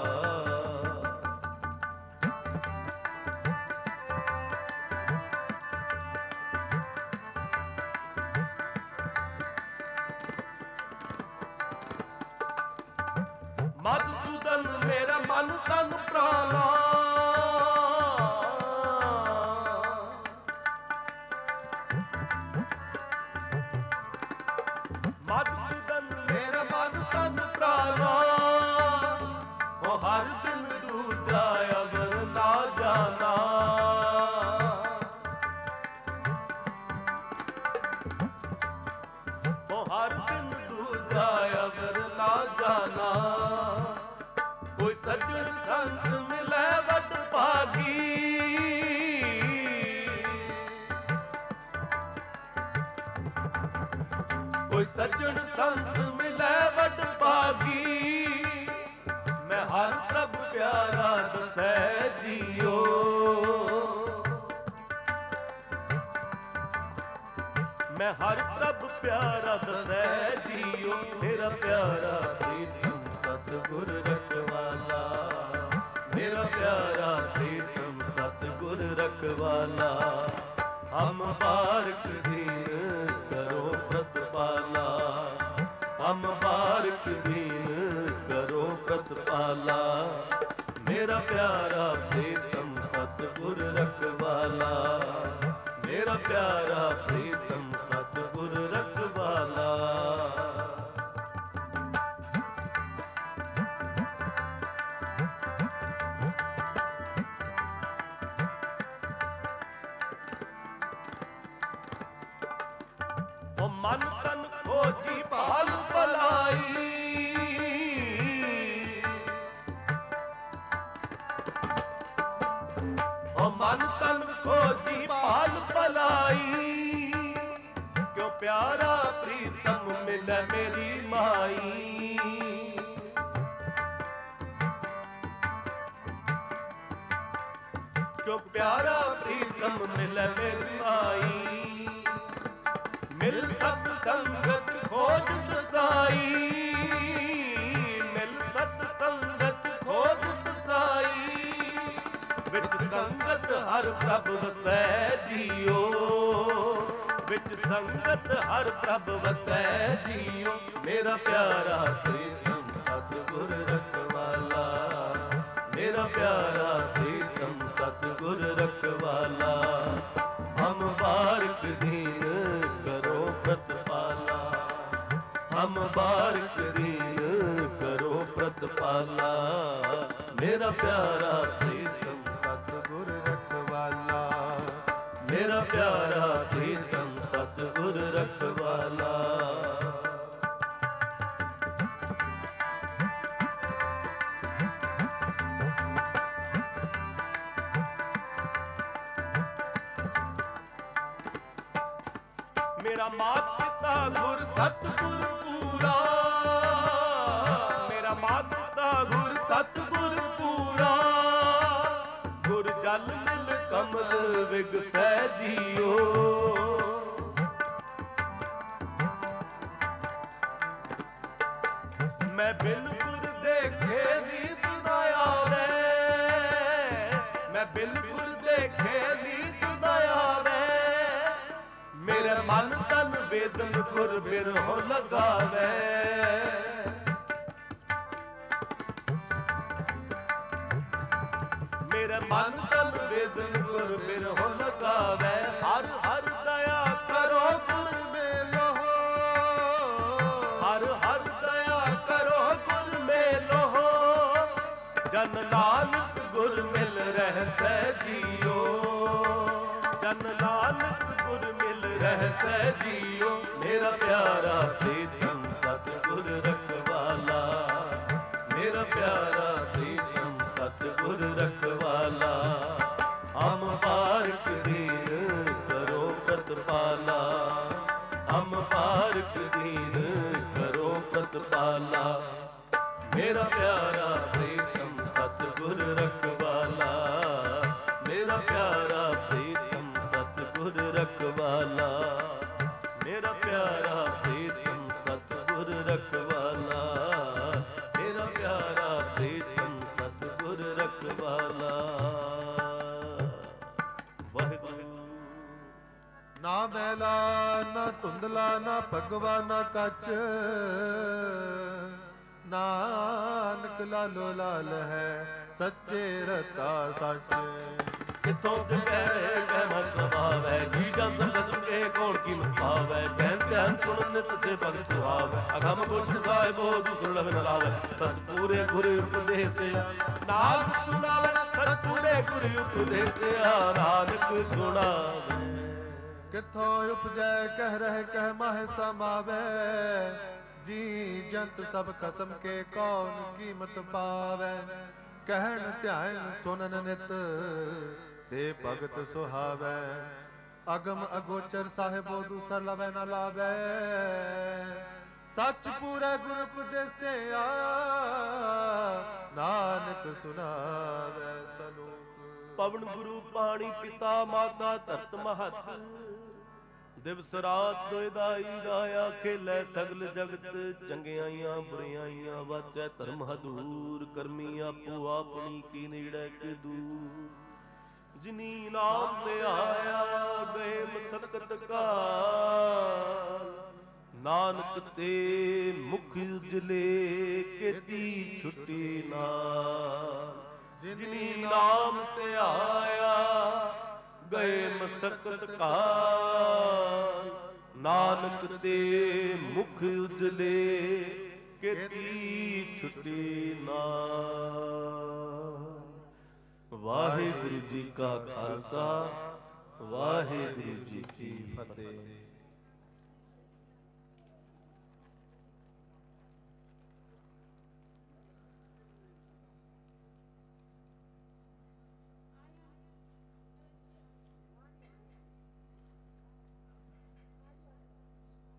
ਮਧੂਸੂਦਨ ਮੇਰਾ ਮਨ ਤਨ ਪ੍ਰਾਣਾ ਮਧੂਸੂਦਨ ਮੇਰਾ ਮਨ ਤਨ ਪ੍ਰਾਣਾ ਉਹ ਹਰ ਦਿਨ ਦੂਜਾ ਅਗਰ ਨਾ ਜਾਣਾ ਉਹ ਹਰ ਦਿਨ ਦੂਜਾ ਅਗਰ ਨਾ ਜਾਣਾ ਕੋਈ ਸੱਜਣ ਸੰਤ ਮਿਲੇ ਵੱਡ ਭਾਗੀ ਕੋਈ ਸੱਜਣ ਸੰਤ ਮਿਲੇ ਵੱਡ ਭਾਗੀ ਮੈਂ ਹਰ ਪ੍ਰਭ ਪਿਆਰਾ ਦਸੈ ਜੀਓ ਮੈਂ ਹਰ ਪ੍ਰਭ ਪਿਆਰਾ ਦਸੈ ਜੀਓ ਮੇਰਾ ਪਿਆਰਾ ਪ੍ਰੀਤਮ ਸਤਿਗੁਰ ਰਖਵਾਲਾ ਮੇਰਾ ਪਿਆਰਾ ਪ੍ਰੀਤਮ ਸਤਿਗੁਰ ਰਖਵਾਲਾ ਹਮ ਬਾਰਿਕ ਦੀਨ ਕਰੋ ਪ੍ਰਤਪਾਲਾ ਹਮ ਬਾਰਿਕ ਦੀਨ ਕਰੋ ਪ੍ਰਤਪਾਲਾ ਮੇਰਾ ਪਿਆਰਾ ਪ੍ਰੀਤਮ ਸਤਿਗੁਰ ਰਖਵਾਲਾ ਮੇਰਾ ਪਿਆਰਾ ਪ੍ਰੀਤਮ ਸਤਿਗੁਰ ਰਖਵਾਲਾ ਉਹ ਮਨ ਤਨ ਖੋਜੀ ਭਾਲ ਭਲਾਈ, ਉਹ ਮਨ ਤਨ ਖੋਜੀ ਭਾਲ ਭਲਾਈ, ਕਿਉ ਪਿਆਰਾ ਪ੍ਰੀਤਮ ਮਿਲੈ ਮੇਰੀ ਮਾਈ। ਕਿਉ ਪਿਆਰਾ ਪ੍ਰੀਤਮ ਮਿਲੈ ਮੇਰੀ ਮਾਈ। ਮਿਲ ਸਤ ਸੰਗਤ ਖੋਜ ਦਸਾਈ, ਮਿਲ ਸਤ ਸੰਗਤ ਖੋਜ ਦਸਾਈ, ਵਿੱਚ ਸੰਗਤ ਹਰ ਪ੍ਰਭ ਵਸੈ ਜੀਓ, ਵਿੱਚ ਸੰਗਤ ਹਰ ਪ੍ਰਭ ਵਸੈ ਜੀਓ। ਮੇਰਾ ਪਿਆਰਾ ਪ੍ਰੀਤਮ ਸਤਿਗੁਰ ਰਖਵਾਲਾ, ਮੇਰਾ ਪਿਆਰਾ ਪ੍ਰੀਤਮ ਸਤਿਗੁਰ ਰਖਵਾਲਾ। ਹਮ ਬਾਰਿਕ ਦੀਨ ਕਰੋ ਪ੍ਰਤਪਾਲਾ, ਹਮ ਬਾਰਿਕ ਦੀਨ ਕਰੋ ਪ੍ਰਤਪਾਲਾ। ਮੇਰਾ ਪਿਆਰਾ ਪ੍ਰੀਤਮ ਸਤਿਗੁਰ ਰਖਵਾਲਾ, ਮੇਰਾ ਪਿਆਰਾ ਪ੍ਰੀਤਮ ਸਤਿਗੁਰ ਰਖਵਾਲਾ। ਮੇਰਾ ਮਾਤ ਪਿਤਾ ਗੁਰ ਸਤਿਗੁਰ ਪੂਰਾ, ਮੇਰਾ ਮਾਤ ਪਿਤਾ ਗੁਰ ਸਤਿਗੁਰ ਪੂਰਾ। ਗੁਰ ਜਲ ਮਿਲ ਕਮਲ ਵਿਗਸੈ ਜੀਓ, ਮੈਂ ਬਿਨ ਗੁਰ ਦੇਖੇ ਨੀਤ ਨਾ ਆਵੇ, ਮੈਂ ਬਿਨ ਗੁਰ ਦੇਖੇ ਨੀਤ ਨਾ ਆਵੇ। ਮੇਰੇ ਮਨ ਤਨ ਵੇਦਨ ਗੁਰ ਬਿਰਹੁ ਲਗਾਵੇ, ਮੇਰੇ ਮਨ ਤਨ ਵੇਦਨ ਗੁਰ ਬਿਰਹੁ ਲਗਾਵੇ। ਹਰ ਹਰ ਦਇਆ ਕਰੋ ਗੁਰ ਮੇਲੋ, ਹਰ ਹਰ ਦਇਆ ਕਰੋ ਗੁਰ ਮੇਲੋ। ਜਨ ਨਾਨਕ ਗੁਰ ਮਿਲ ਰਹਿਸੈ ਜੀਓ, ਜਨ ਨਾਨਕ ਗੁਰ ਮਿਲ ਰਹਿਸੈ ਜੀਓ। ਮੇਰਾ ਪਿਆਰਾ ਪ੍ਰੀਤਮ ਸਤਿਗੁਰ ਰਖਵਾਲਾ, ਮੇਰਾ ਪਿਆਰਾ ਪ੍ਰੀਤਮ ਸਤਿਗੁਰ ਰਖਵਾਲਾ। ਹਮ ਬਾਰਿਕ ਦੀਨ ਕਰੋ ਪ੍ਰਤਪਾਲਾ, ਹਮ ਬਾਰਿਕ ਦੀਨ ਕਰੋ ਪ੍ਰਤਪਾਲਾ। ਮੇਰਾ ਪਿਆਰਾ ਪ੍ਰੀਤਮ ਸਤਿਗੁਰ ਰਖਵਾਲਾ, ਮੇਰਾ ਪਿਆਰਾ ਪ੍ਰੀਤਮ ਸਤਿਗੁਰ ਰਖਵਾਲਾ, ਮੇਰਾ ਪਿਆਰਾ ਪ੍ਰੀਤਮ ਸਤਿਗੁਰ ਰਖਵਾਲਾ, ਮੇਰਾ ਪਿਆਰਾ ਪ੍ਰੀਤਮ ਸਤਿਗੁਰ ਰਖਵਾਲਾ। ਵਾਹਿਗੁਰੂ। ਨਾ ਮੈਲਾ ਨਾ ਧੁੰਦਲਾ ਨਾ ਭਗਵਾ ਨਾ ਕੱਚ, ਨਾਨਕ ਲਾਲੋ ਲਾਲ ਹੈ ਸੱਚੇ ਰਤਾ ਸੱਚ। ਕਿਥੋਂ ਤੇ ਕਹਿ ਕਹਿ ਮਨ ਸੁਭਾਵੈ, ਜੀ ਜਨ ਸੰਗ ਸੁਕੇ ਕੌਣ ਕੀਮਤ ਪਾਵੈ। ਬਹਿਨ ਧਿਆਨ ਸੁਣ ਨਿਤ ਸੇ ਭਗਤ ਸੁਹਾਵੈ, ਅਗਮ ਗੁਰਤ ਸਾਹਿਬੋ ਦੁਸਰ ਲਵ ਨ ਲਾਵੈ। ਸਤ ਪੂਰੇ ਗੁਰ ਉਪਦੇਸੇ ਨਾਨਕ ਸੁਣਾਵੈ, ਸਤ ਪੂਰੇ ਗੁਰ ਉਪਦੇਸਿਆ ਨਾਨਕ ਸੁਣਾਵੈ। ਕਿਥੋਂ ਉਪਜੈ ਕਹਿ ਰਹਿ ਕਹਿ ਮਾਹਿ ਸਮਾਵੈ, ਜੀ ਜੰਤ ਸਭ ਖਸਮ ਕੇ ਕੌਣ ਕੀਮਤ ਪਾਵੈ। ਕਹਿਣ ਧਿਆਨ ਸੁਨਨ ਨਿਤ ਸੇ ਭਗਤ ਸੁਹਾਵੈ, ਅਗਮ ਅਗੋਚਰ ਸਾਹਿਬੋ ਦੂਸਰ ਲਵੈ ਨ ਲਾਵੈ। ਸੱਚ ਪੂਰੇ ਗੁਰ ਉਪਦੇਸਿਆ ਨਾਨਕ ਸੁਣਾਵੈ ਸਲੋਕ। ਪਵਨ ਗੁਰੂ ਪਾਣੀ ਪਿਤਾ ਮਾਤਾ ਧਰਤ ਮਹਤ, ਦਿਵਸ ਰਾਤ ਦੋਇ ਦਾਈ ਦਾਇਆ ਖੇਲੇ ਸਗਲ ਜਗਤ। ਚੰਗਿਆਈਆਂ ਬੁਰਿਆਈਆਂ ਵਾਚੈ ਧਰਮ ਹਦੂਰ, ਕਰਮੀ ਆਪੋ ਆਪਣੀ ਕੀ ਨੇੜੇ ਕੇ ਦੂਰ। ਜਿਨੀ ਨਾਮ ਤੇ ਆਇਆ ਗਏ ਮਸਕਤ ਕਾਲ, ਨਾਨਕ ਤੇ ਮੁਖ ਉਜਲੇ ਕੀਤੀ ਛੁੱਟੀ ਨਾਲ। ਜਿਨੀ ਨਾਮ ਤੇ ਆਇਆ ਗਏ ਮਸਕਤ ਕਾਲ, ਨਾਨਕ ਤੇ ਮੁਖ ਉਜਲੇ ਕੀਤੀ ਛੁੱਟੀ ਨਾਲ। ਵਾਹਿਗੁਰੂ ਜੀ ਕਾ ਖਾਲਸਾ, ਵਾਹਿਗੁਰੂ ਜੀ ਕੀ